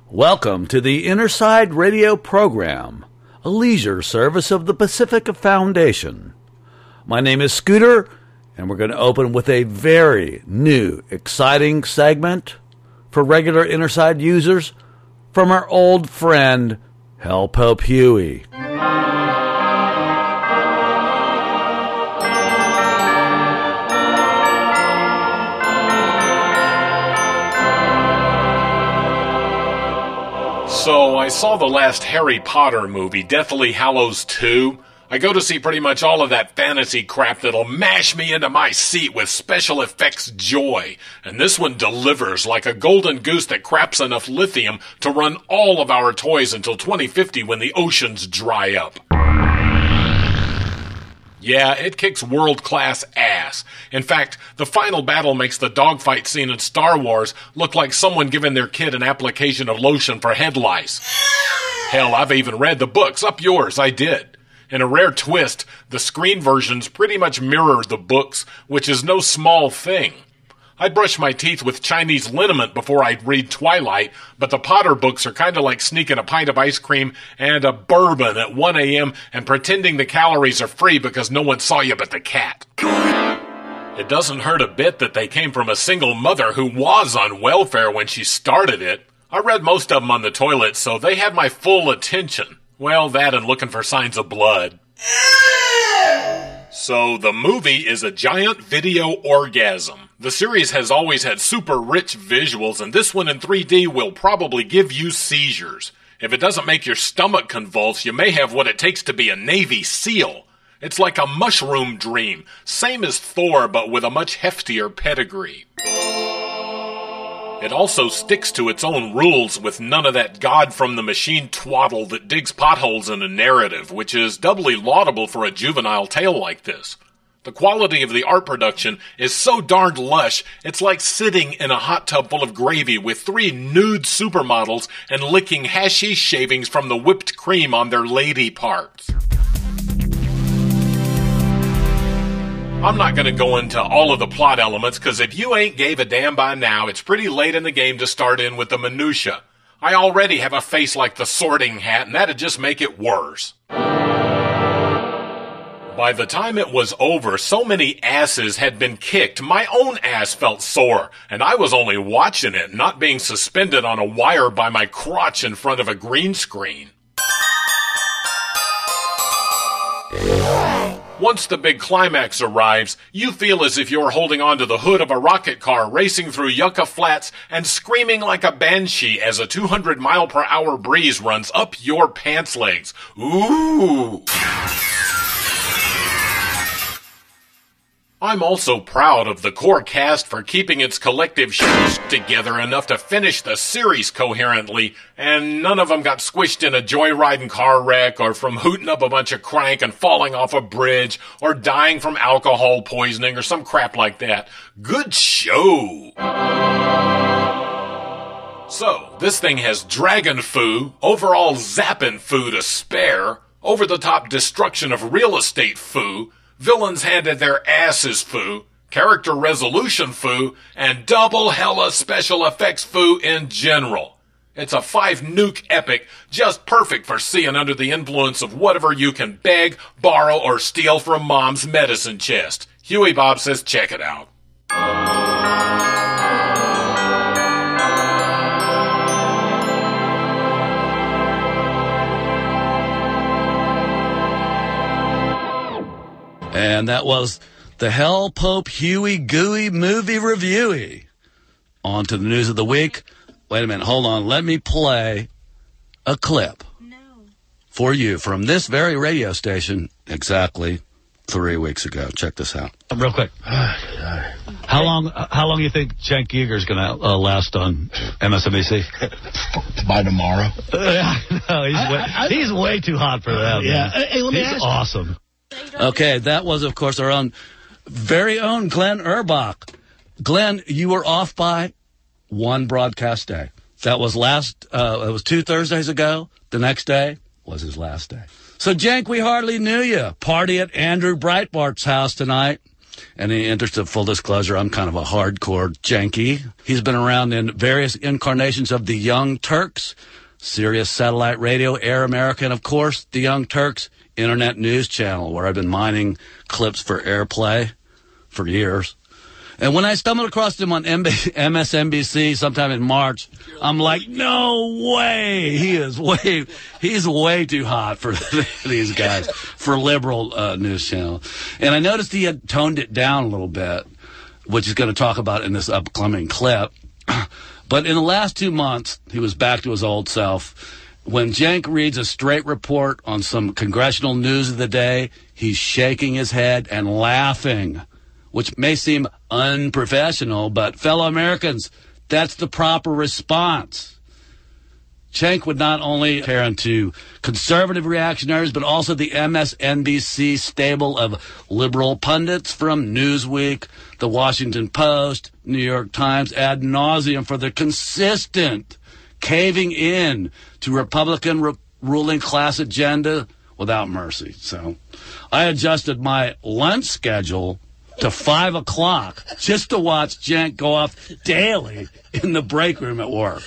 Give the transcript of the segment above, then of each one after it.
Welcome to the Innerside Radio Program, a leisure service of the Pacifica Foundation. My name is Scooter, and we're going to open with a very new, exciting segment for regular Innerside users from our old friend, Hell Pope Huey. So, I saw the last Harry Potter movie, Deathly Hallows 2. I go to see pretty much all of that fantasy crap that'll mash me into my seat with special effects joy. And this one delivers like a golden goose that craps enough lithium to run all of our toys until 2050 when the oceans dry up. Yeah, it kicks world-class ass. In fact, the final battle makes the dogfight scene in Star Wars look like someone giving their kid an application of lotion for head lice. Hell, I've even read the books. Up yours, I did. In a rare twist, the screen versions pretty much mirror the books, which is no small thing. I'd brush my teeth with Chinese liniment before I'd read Twilight, but the Potter books are kind of like sneaking a pint of ice cream and a bourbon at 1 a.m. and pretending the calories are free because no one saw you but the cat. It doesn't hurt a bit that they came from a single mother who was on welfare when she started it. I read most of them on the toilet, so they had my full attention. Well, that and looking for signs of blood. So, the movie is a giant video orgasm. The series has always had super rich visuals, and this one in 3D will probably give you seizures. If it doesn't make your stomach convulse, you may have what it takes to be a Navy SEAL. It's like a mushroom dream, same as Thor, but with a much heftier pedigree. It also sticks to its own rules with none of that God-from-the-machine twaddle that digs potholes in a narrative, which is doubly laudable for a juvenile tale like this. The quality of the art production is so darned lush, it's like sitting in a hot tub full of gravy with 3 nude supermodels and licking hashish shavings from the whipped cream on their lady parts. I'm not going to go into all of the plot elements, because if you ain't gave a damn by now, it's pretty late in the game to start in with the minutia. I already have a face like the Sorting Hat, and that'd just make it worse. By the time it was over, so many asses had been kicked, my own ass felt sore, and I was only watching it, not being suspended on a wire by my crotch in front of a green screen. Once the big climax arrives, you feel as if you're holding onto the hood of a rocket car racing through Yucca Flats and screaming like a banshee as a 200-mile-per-hour breeze runs up your pants legs. Ooh! I'm also proud of the core cast for keeping its collective shit together enough to finish the series coherently, and none of them got squished in a joyriding car wreck, or from hooting up a bunch of crank and falling off a bridge, or dying from alcohol poisoning, or some crap like that. Good show! So, this thing has dragon foo, overall zappin' foo to spare, over-the-top destruction of real estate foo, villains handed their asses foo, character resolution foo, and double hella special effects foo in general. It's a 5-nuke epic, just perfect for seeing under the influence of whatever you can beg, borrow, or steal from Mom's medicine chest. Huey Bob says check it out. And that was the Hell Pope Huey Gooey Movie Reviewy. On to the news of the week. Wait a minute, hold on. Let me play a clip for you from this very radio station exactly 3 weeks ago. Check this out. Real quick. How long do you think Cenk Uyghur's going to last on MSNBC? By tomorrow. No, he's way too hot for that. Yeah. Man. Hey, let me he's ask awesome. Okay, that was, of course, our own very own Glenn Urbach. Glenn, you were off by one broadcast day. That was it was 2 Thursdays ago. The next day was his last day. So, Cenk, we hardly knew you. Party at Andrew Breitbart's house tonight. In the interest of full disclosure, I'm kind of a hardcore janky. He's been around in various incarnations of the Young Turks, Sirius Satellite Radio, Air America, and of course, the Young Turks Internet News Channel, where I've been mining clips for airplay for years. And when I stumbled across him on MSNBC sometime in March, I'm like, no way. He's way too hot for these guys, for liberal news channel. And I noticed he had toned it down a little bit, which he's going to talk about in this upcoming clip. But in the last 2 months, he was back to his old self. When Cenk reads a straight report on some congressional news of the day, he's shaking his head and laughing, which may seem unprofessional, but fellow Americans, that's the proper response. Cenk would not only tear into conservative reactionaries, but also the MSNBC stable of liberal pundits from Newsweek, The Washington Post, New York Times, ad nauseum for the consistent caving in to Republican ruling class agenda without mercy. So I adjusted my lunch schedule to 5 o'clock just to watch Cenk go off daily in the break room at work.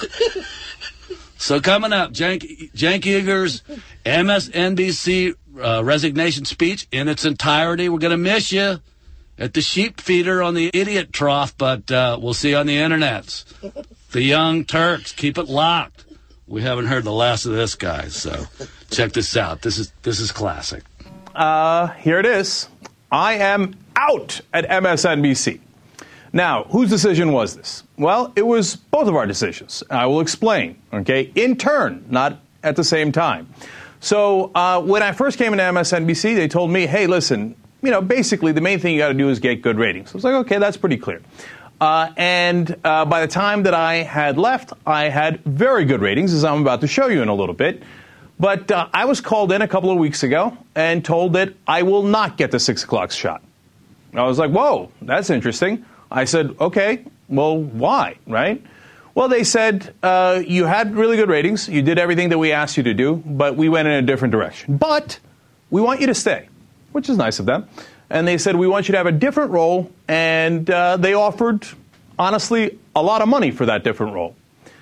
So coming up, Cenk Uyghur's MSNBC resignation speech in its entirety. We're going to miss you at the sheep feeder on the idiot trough, but we'll see you on the internets. The Young Turks, keep it locked. We haven't heard the last of this guy, so check this out. This is classic. Here it is. I am out at MSNBC. Now, whose decision was this? Well, it was both of our decisions. I will explain, okay? In turn, not at the same time. So when I first came into MSNBC, they told me, hey, listen, basically the main thing you got to do is get good ratings. I was like, okay, that's pretty clear. And by the time that I had left, I had very good ratings, as I'm about to show you in a little bit. But I was called in a couple of weeks ago and told that I will not get the 6 o'clock shot. I was like, whoa, that's interesting. I said, okay, well, why, right? Well, they said, you had really good ratings. You did everything that we asked you to do, but we went in a different direction. But we want you to stay, which is nice of them. And they said, we want you to have a different role. And they offered, honestly, a lot of money for that different role.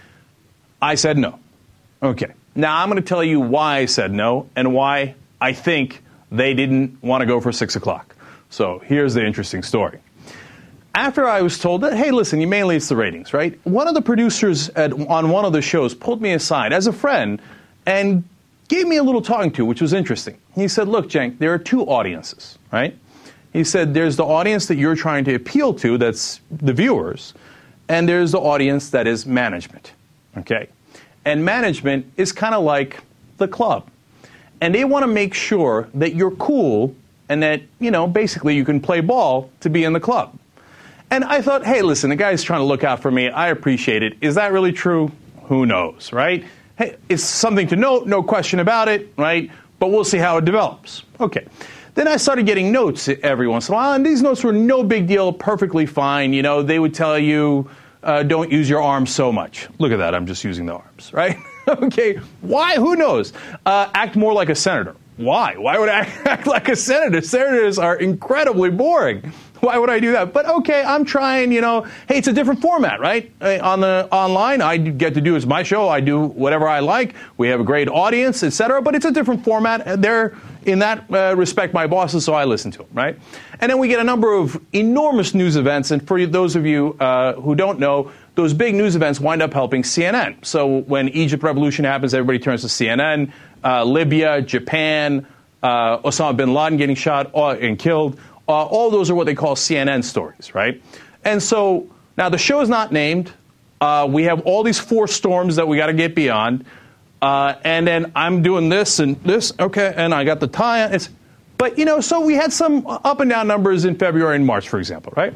I said no. Okay. Now, I'm going to tell you why I said no and why I think they didn't want to go for 6 o'clock. So here's the interesting story. After I was told that, hey, listen, mainly it's the ratings, right? One of the producers on one of the shows pulled me aside as a friend and gave me a little talking to, which was interesting. He said, look, Cenk, there are two audiences, right? He said, there's the audience that you're trying to appeal to, that's the viewers, and there's the audience that is management, okay? And management is kind of like the club. And they want to make sure that you're cool and that, basically you can play ball to be in the club. And I thought, hey, listen, the guy's trying to look out for me. I appreciate it. Is that really true? Who knows, right? Hey, it's something to note, no question about it, right? But we'll see how it develops. Okay. Then I started getting notes every once in a while, and these notes were no big deal, perfectly fine. They would tell you, don't use your arms so much. Look at that, I'm just using the arms, right? Okay, why? Who knows? Act more like a senator. Why? Why would I act like a senator? Senators are incredibly boring. Why would I do that? But okay, I'm trying, hey, it's a different format, right? Online, I get to do, it's my show, I do whatever I like. We have a great audience, etc. But it's a different format. They're, in that respect, my bosses, so I listen to them, right? And then we get a number of enormous news events. And for those of you who don't know, those big news events wind up helping CNN. So when Egypt Revolution happens, everybody turns to CNN. Libya, Japan, Osama bin Laden getting shot and killed. All those are what they call CNN stories, right? And so now the show is not named. We have all these 4 storms that we got to get beyond. And then I'm doing this and this, okay, and I got the tie. But, so we had some up and down numbers in February and March, for example, right?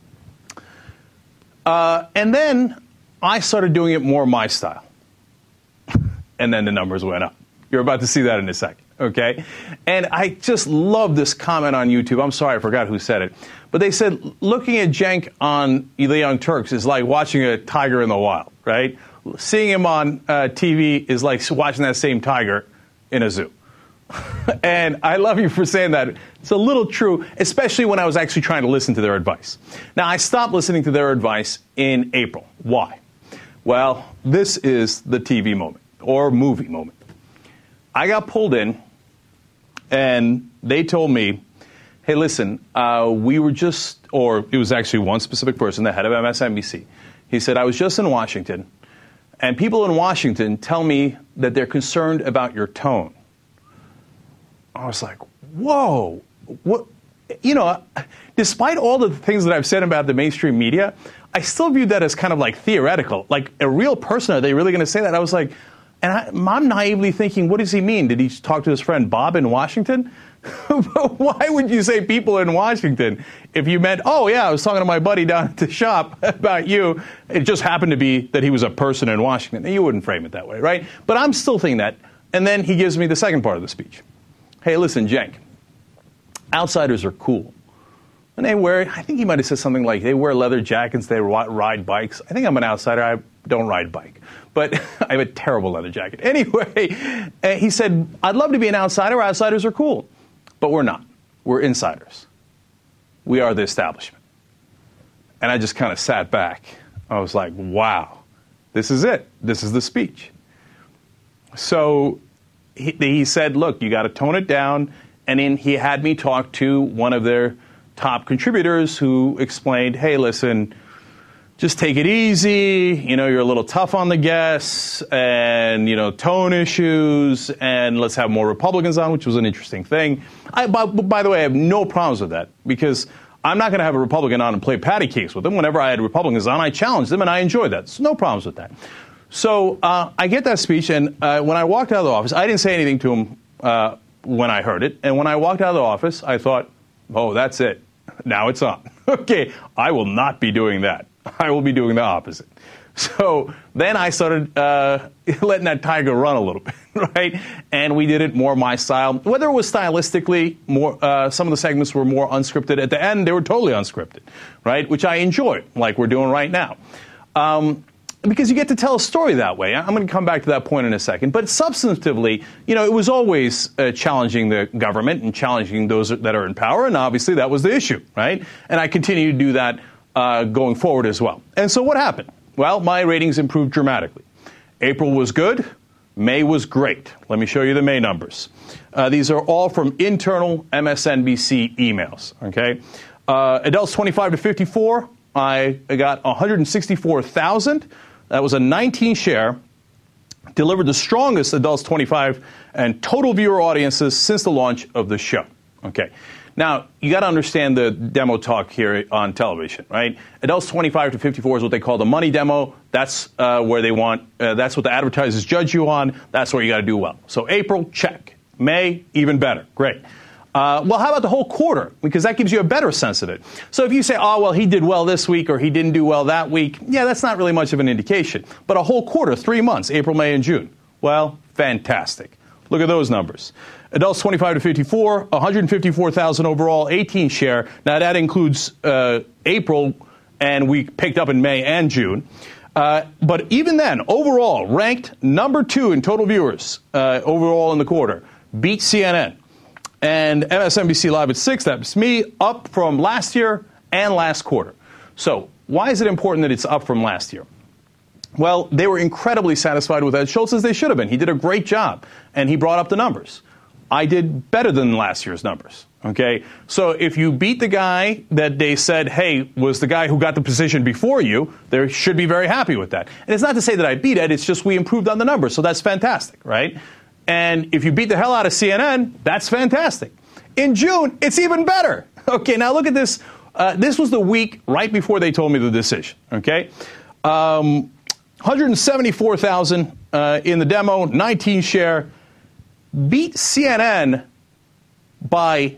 And then I started doing it more my style. And then the numbers went up. You're about to see that in a second, okay? And I just love this comment on YouTube. I'm sorry, I forgot who said it. But they said, looking at Cenk on The Young Turks is like watching a tiger in the wild, right? Seeing him on TV is like watching that same tiger in a zoo. And I love you for saying that. It's a little true, especially when I was actually trying to listen to their advice. Now, I stopped listening to their advice in April. Why? Well, this is the TV moment or movie moment. I got pulled in, and they told me, hey, listen, we were just, or it was actually one specific person, the head of MSNBC. He said, I was just in Washington, and people in Washington tell me that they're concerned about your tone. I was like, whoa, what? You know, despite all the things that I've said about the mainstream media, I still viewed that as kind of like theoretical. Like a real person, are they really going to say that? I was like, and I'm naively thinking, what does he mean? Did he talk to his friend Bob in Washington? Why would you say people in Washington if you meant, oh, yeah, I was talking to my buddy down at the shop about you. It just happened to be that he was a person in Washington. You wouldn't frame it that way, right? But I'm still thinking that. And then he gives me the second part of the speech. Hey, listen, Cenk, outsiders are cool. And they wear, I think he might have said something like, they wear leather jackets, they ride bikes. I think I'm an outsider. I don't ride bike. But I have a terrible leather jacket. Anyway, he said, I'd love to be an outsider. Outsiders are cool. But we're not. We're insiders. We are the establishment. And I just kind of sat back. I was like, wow, this is it. This is the speech. So he said, look, you got to tone it down. And then he had me talk to one of their top contributors who explained, hey, listen, just take it easy. You know, you're a little tough on the guests and, you know, tone issues, and let's have more Republicans on, which was an interesting thing. By the way, I have no problems with that because I'm not going to have a Republican on and play patty cakes with them. Whenever I had Republicans on, I challenged them, and I enjoyed that. So no problems with that. So I get that speech, and when I walked out of the office, I didn't say anything to him when I heard it. And when I walked out of the office, I thought, oh, that's it. Now it's on. Okay, I will not be doing that. I will be doing the opposite. So then I started letting that tiger run a little bit, right? And we did it more my style. Whether it was stylistically, more some of the segments were more unscripted. At the end, they were totally unscripted, right? Which I enjoyed, like we're doing right now. Because you get to tell a story that way. I'm going to come back to that point in a second. But substantively, you know, it was always challenging the government and challenging those that are in power. And obviously that was the issue, right? And I continue to do that going forward as well. And so what happened? Well, my ratings improved dramatically. April was good. May was great. Let me show you the May numbers. These are all from internal MSNBC emails, okay? Adults 25 to 54, I got 164,000. That was a 19 share. Delivered the strongest adults 25 and total viewer audiences since the launch of the show. Okay. Now, you got to understand the demo talk here on television, right? Adults 25 to 54 is what they call the money demo. That's where they want, that's what the advertisers judge you on. That's where you got to do well. So April, check. May, even better. Great. Well, how about the whole quarter? Because that gives you a better sense of it. So if you say, oh, well, he did well this week or he didn't do well that week, yeah, that's not really much of an indication. But a whole quarter, 3 months, April, May, and June. Well, fantastic. Look at those numbers. Adults 25 to 54, 154,000 overall, 18 share. Now, that includes April, and we picked up in May and June. But even then, overall, ranked number 2 in total viewers overall in the quarter. Beat CNN. And MSNBC Live at 6, that's me, up from last year and last quarter. So why is it important that it's up from last year? Well, they were incredibly satisfied with Ed Schultz, as they should have been. He did a great job, and he brought up the numbers. I did better than last year's numbers, okay? So if you beat the guy that they said, hey, was the guy who got the position before you, they should be very happy with that. And it's not to say that I beat Ed, it's just we improved on the numbers, so that's fantastic, right? And if you beat the hell out of CNN, that's fantastic. In June, it's even better. Okay, now look at this. This was the week right before they told me the decision, okay? 174,000 in the demo, 19 share. Beat CNN by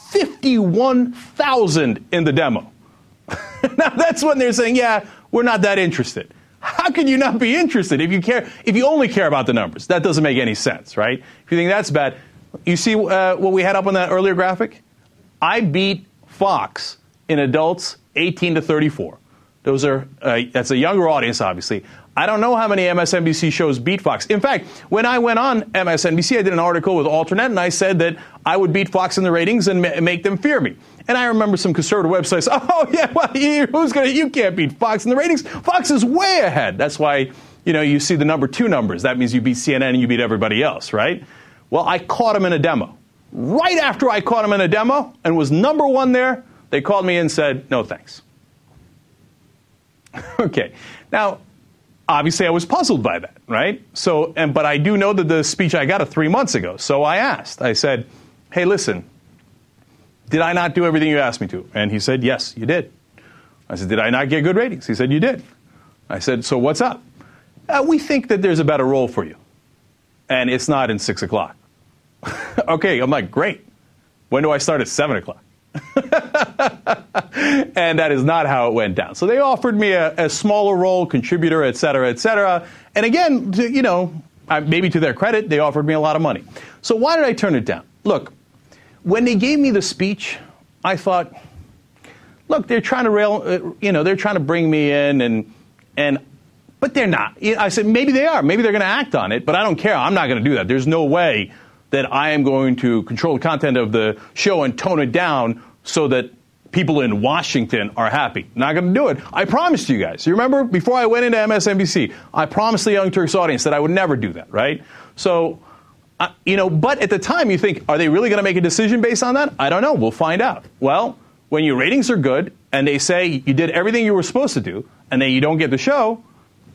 51,000 in the demo. Now, that's when they're saying, yeah, we're not that interested. How can you not be interested if you only care about the numbers? That doesn't make any sense, right? If you think that's bad, you see what we had up on that earlier graphic? I beat Fox in adults 18 to 34. Those are that's a younger audience, obviously. I don't know how many MSNBC shows beat Fox. In fact, when I went on MSNBC, I did an article with Alternet, and I said that I would beat Fox in the ratings and make them fear me. And I remember some conservative websites, oh, yeah, well, you can't beat Fox in the ratings. Fox is way ahead. That's why, you see the number 2 numbers. That means you beat CNN and you beat everybody else, right? Well, I caught him in a demo. Right after I caught him in a demo and was number 1 there, they called me and said, no, thanks. Okay. Now, obviously, I was puzzled by that, right? But I do know that the speech I got 3 months ago. So I asked. I said, hey, listen, did I not do everything you asked me to? And he said, yes, you did. I said, did I not get good ratings? He said, you did. I said, so what's up? We think that there's a better role for you. And it's not in 6 o'clock. Okay, I'm like, great. When do I start at 7 o'clock? And that is not how it went down. So they offered me a smaller role, contributor, et cetera, et cetera. And again, maybe to their credit, they offered me a lot of money. So why did I turn it down? Look, when they gave me the speech, I thought, look, they're trying to they're trying to bring me in, but they're not. I said, maybe they are. Maybe they're going to act on it, but I don't care. I'm not going to do that. There's no way that I am going to control the content of the show and tone it down so that people in Washington are happy. Not going to do it. I promised you guys. You remember, before I went into MSNBC, I promised the Young Turks audience that I would never do that, right? So, but at the time you think, are they really going to make a decision based on that? I don't know. We'll find out. Well, when your ratings are good and they say you did everything you were supposed to do and then you don't get the show,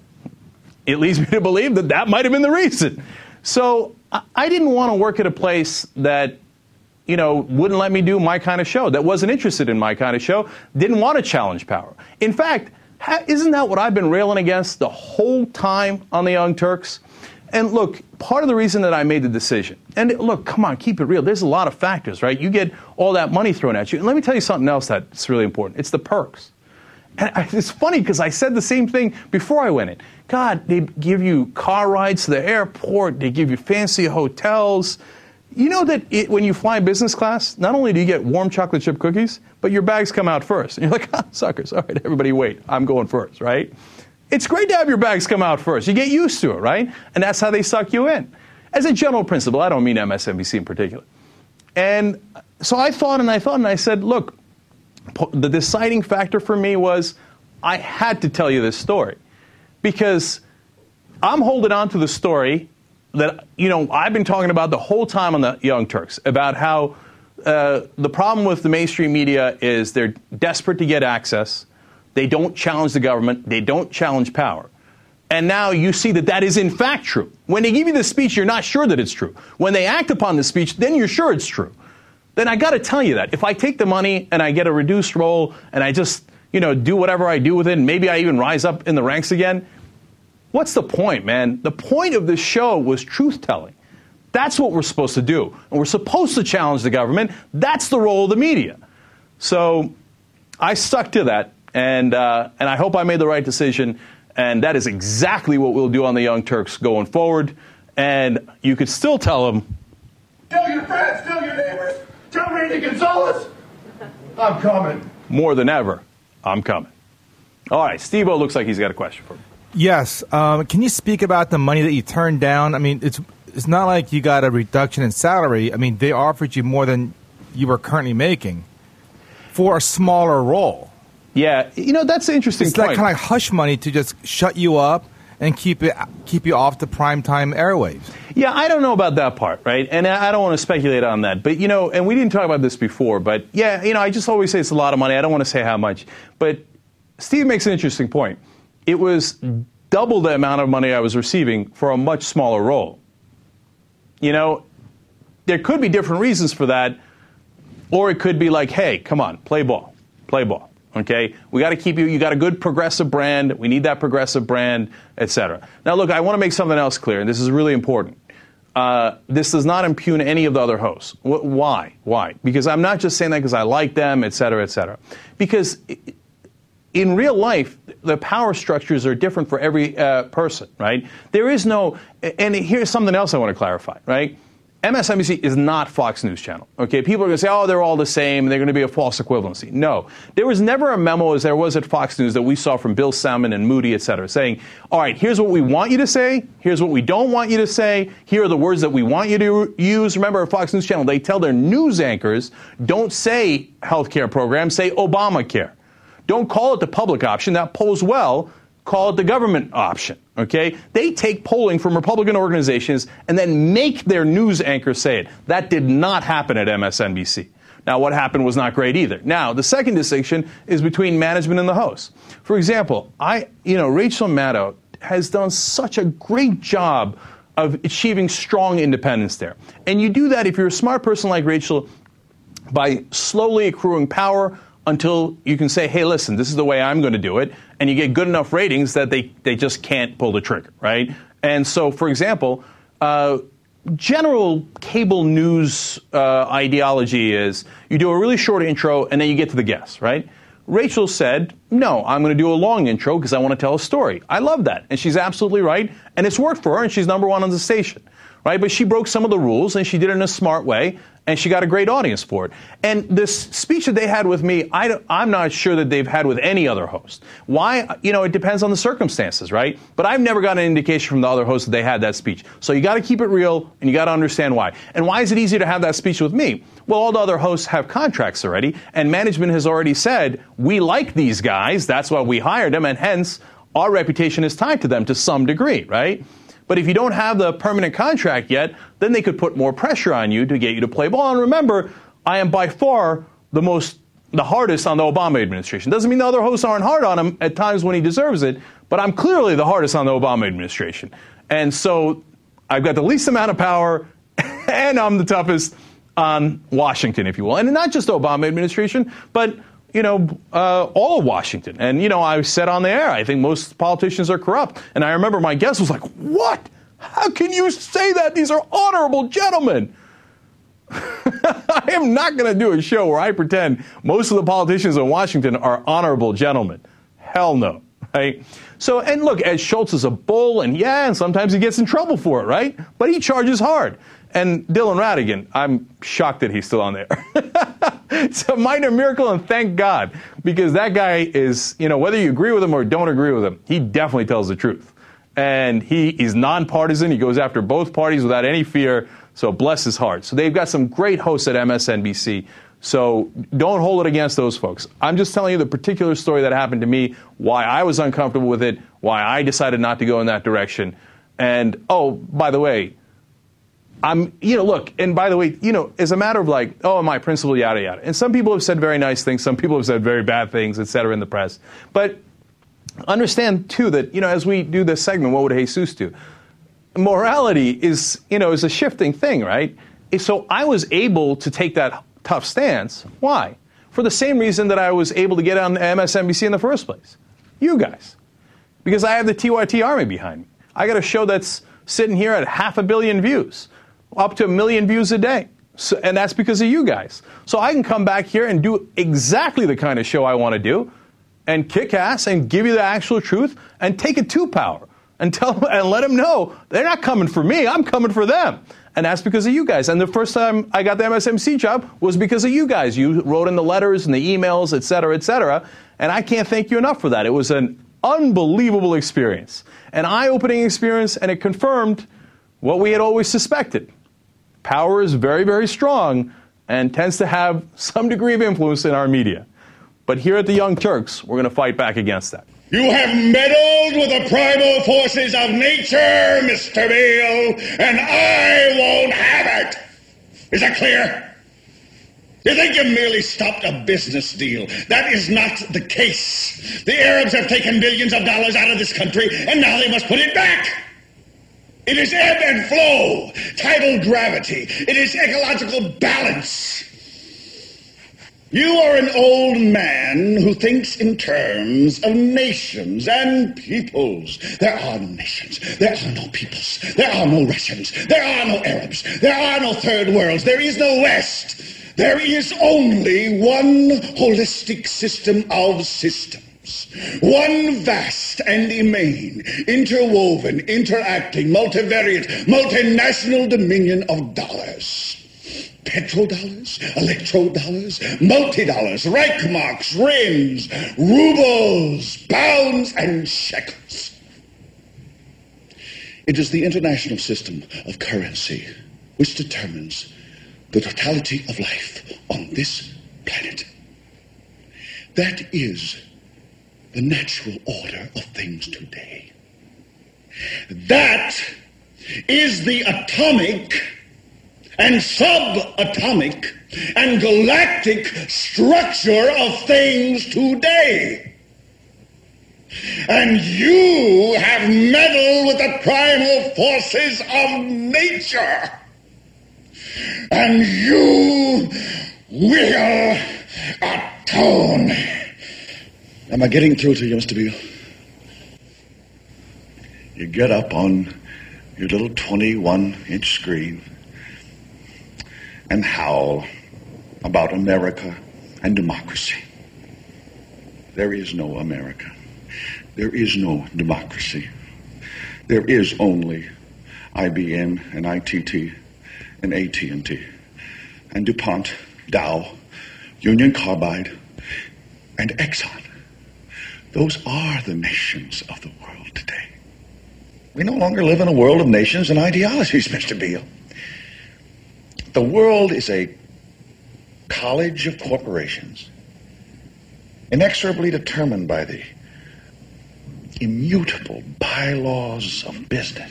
it leads me to believe that that might have been the reason. So I didn't want to work at a place that, wouldn't let me do my kind of show, that wasn't interested in my kind of show, didn't want to challenge power. In fact, isn't that what I've been railing against the whole time on the Young Turks? And look, part of the reason that I made the decision, and look, come on, keep it real. There's a lot of factors, right? You get all that money thrown at you. And let me tell you something else that's really important. It's the perks. And it's funny because I said the same thing before I went in. God, they give you car rides to the airport. They give you fancy hotels. You know that when you fly business class, not only do you get warm chocolate chip cookies, but your bags come out first. And you're like, suckers, all right, everybody wait. I'm going first, right? It's great to have your bags come out first. You get used to it, right? And that's how they suck you in. As a general principle, I don't mean MSNBC in particular. And so I thought and I said, look, the deciding factor for me was I had to tell you this story. Because I'm holding on to the story that, I've been talking about the whole time on the Young Turks, about how the problem with the mainstream media is they're desperate to get access. They don't challenge the government. They don't challenge power. And now you see that that is in fact true. When they give you the speech, you're not sure that it's true. When they act upon the speech, then you're sure it's true. Then I got to tell you that. If I take the money and I get a reduced role and I just, do whatever I do with it, and maybe I even rise up in the ranks again, what's the point, man? The point of this show was truth-telling. That's what we're supposed to do. And we're supposed to challenge the government. That's the role of the media. So I stuck to that, and I hope I made the right decision. And that is exactly what we'll do on the Young Turks going forward. And you could still tell them, tell your friends, tell your neighbors, tell Randy Gonzalez, I'm coming. More than ever, I'm coming. All right, Steve-O looks like he's got a question for me. Yes. Can you speak about the money that you turned down? I mean, it's not like you got a reduction in salary. I mean, they offered you more than you were currently making for a smaller role. Yeah, that's an interesting point. It's that kind of hush money to just shut you up and keep you off the primetime airwaves. Yeah, I don't know about that part, right? And I don't want to speculate on that. But, and we didn't talk about this before, but yeah, I just always say it's a lot of money. I don't want to say how much. But Steve makes an interesting point. It was double the amount of money I was receiving for a much smaller role. There could be different reasons for that, or it could be like, hey, come on, play ball. Okay, we got to keep you got a good progressive brand. We need that progressive brand, et cetera. Now, look, I want to make something else clear, and this is really important. This does not impugn any of the other hosts. Why? Because I'm not just saying that because I like them, et cetera, et cetera. Because in real life, the power structures are different for every person, right? There is no, and here's something else I want to clarify, right? MSNBC is not Fox News Channel. Okay, people are going to say, oh, they're all the same, they're going to be a false equivalency. No. There was never a memo as there was at Fox News that we saw from Bill Salmon and Moody, et cetera, saying, all right, here's what we want you to say, here's what we don't want you to say, here are the words that we want you to use. Remember, at Fox News Channel, they tell their news anchors, don't say healthcare program, say Obamacare. Don't call it the public option, that polls well. Call it the government option, okay? They take polling from Republican organizations and then make their news anchors say it. That did not happen at MSNBC. Now, what happened was not great either. Now, the second distinction is between management and the host. For example, Rachel Maddow has done such a great job of achieving strong independence there. And you do that if you're a smart person like Rachel by slowly accruing power until you can say, hey, listen, this is the way I'm going to do it, and you get good enough ratings that they just can't pull the trigger, right? And so, for example, general cable news ideology is you do a really short intro and then you get to the guests, right? Rachel said, no, I'm going to do a long intro because I want to tell a story. I love that, and she's absolutely right, and it's worked for her, and she's number one on the station, right? But she broke some of the rules, and she did it in a smart way, and she got a great audience for it. And this speech that they had with me, I'm not sure that they've had with any other host. Why? It depends on the circumstances, right? But I've never gotten an indication from the other hosts that they had that speech. So you got to keep it real, and you got to understand why. And why is it easier to have that speech with me? Well, all the other hosts have contracts already, and management has already said, we like these guys, that's why we hired them, and hence, our reputation is tied to them to some degree, right? But if you don't have the permanent contract yet, then they could put more pressure on you to get you to play ball. And remember, I am by far the hardest on the Obama administration. Doesn't mean the other hosts aren't hard on him at times when he deserves it, but I'm clearly the hardest on the Obama administration. And so I've got the least amount of power, and I'm the toughest on Washington, if you will. And not just the Obama administration, but all of Washington. And, I said on the air, I think most politicians are corrupt. And I remember my guest was like, what? How can you say that? These are honorable gentlemen. I am not going to do a show where I pretend most of the politicians in Washington are honorable gentlemen. Hell no, right? So, and look, Ed Schultz is a bull, and sometimes he gets in trouble for it, right? But he charges hard. And Dylan Ratigan, I'm shocked that he's still on there. It's a minor miracle, and thank God, because that guy is, whether you agree with him or don't agree with him, he definitely tells the truth. And he is nonpartisan. He goes after both parties without any fear, so bless his heart. So they've got some great hosts at MSNBC, so don't hold it against those folks. I'm just telling you the particular story that happened to me, why I was uncomfortable with it, why I decided not to go in that direction. And, oh, by the way, look, and by the way, as a matter of like, oh, my principal, yada, yada. And some people have said very nice things. Some people have said very bad things, et cetera, in the press. But understand, too, that, as we do this segment, what would Jesus do? Morality is a shifting thing, right? So I was able to take that tough stance. Why? For the same reason that I was able to get on MSNBC in the first place. You guys. Because I have the TYT Army behind me. I got a show that's sitting here at 500 million views. Up to 1 million views a day. So, and that's because of you guys. So I can come back here and do exactly the kind of show I want to do and kick ass and give you the actual truth and take it to power and let them know they're not coming for me, I'm coming for them. And that's because of you guys. And the first time I got the MSNBC job was because of you guys. You wrote in the letters and the emails, et cetera, et cetera. And I can't thank you enough for that. It was an unbelievable experience, an eye-opening experience, and it confirmed what we had always suspected. Power is very, very strong and tends to have some degree of influence in our media. But here at the Young Turks, we're going to fight back against that. You have meddled with the primal forces of nature, Mr. Beale, and I won't have it. Is that clear? You think you merely stopped a business deal. That is not the case. The Arabs have taken billions of dollars out of this country, and now they must put it back. It is ebb and flow, tidal gravity. It is ecological balance. You are an old man who thinks in terms of nations and peoples. There are no nations. There are no peoples. There are no Russians. There are no Arabs. There are no third worlds. There is no West. There is only one holistic system of systems. One vast and immane, interwoven, interacting, multivariate, multinational dominion of dollars. Petrodollars, electrodollars, multi-dollars, Reichmarks, rands, rubles, pounds, and shekels. It is the international system of currency which determines the totality of life on this planet. That is the natural order of things today. That is the atomic and subatomic and galactic structure of things today. And you have meddled with the primal forces of nature. And you will atone. Am I getting through to you, Mr. Beale? You get up on your little 21-inch screen and howl about America and democracy. There is no America. There is no democracy. There is only IBM and ITT and AT&T and DuPont, Dow, Union Carbide, and Exxon. Those are the nations of the world today. We no longer live in a world of nations and ideologies, Mr. Beale. The world is a college of corporations, inexorably determined by the immutable bylaws of business.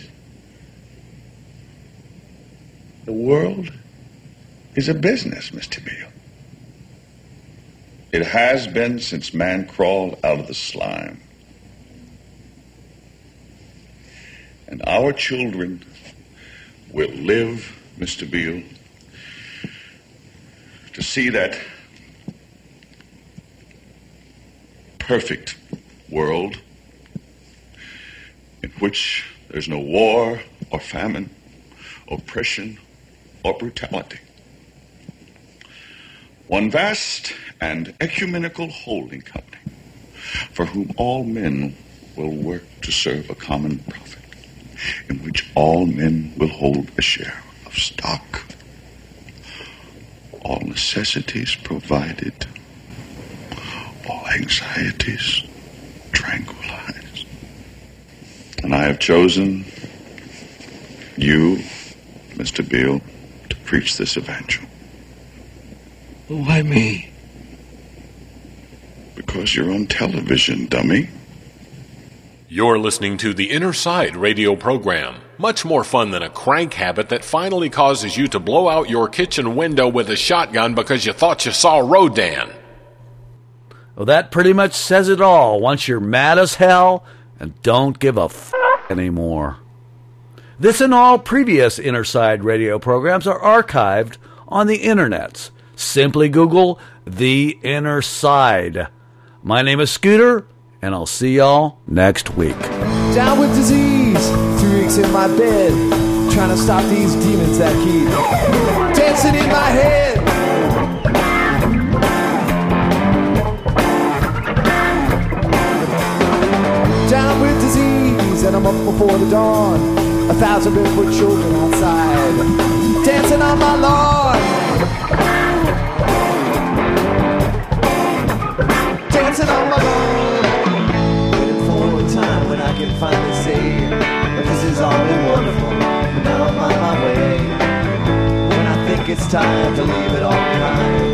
The world is a business, Mr. Beale. It has been since man crawled out of the slime. And our children will live, Mr. Beale, to see that perfect world in which there's no war or famine, oppression or brutality. One vast and ecumenical holding company for whom all men will work to serve a common profit, in which all men will hold a share of stock, all necessities provided, all anxieties tranquilized. And I have chosen you, Mr. Beale, to preach this evangel. Why me? Because you're on television, dummy. You're listening to the Inner Side radio program. Much more fun than a crank habit that finally causes you to blow out your kitchen window with a shotgun because you thought you saw Rodan. Well, that pretty much says it all once you're mad as hell and don't give a f*** anymore. This and all previous Inner Side radio programs are archived on the internets. Simply Google The Inner Side. My name is Scooter, and I'll see y'all next week. Down with disease, 3 weeks in my bed, trying to stop these demons that keep dancing in my head. Down with disease, and I'm up before the dawn, 1,000 barefoot children outside, dancing on my lawn. Dancing on my lawn. Waiting for a time when I can finally say that this has all been wonderful, but now I'm on my way. When I think it's time to leave it all behind,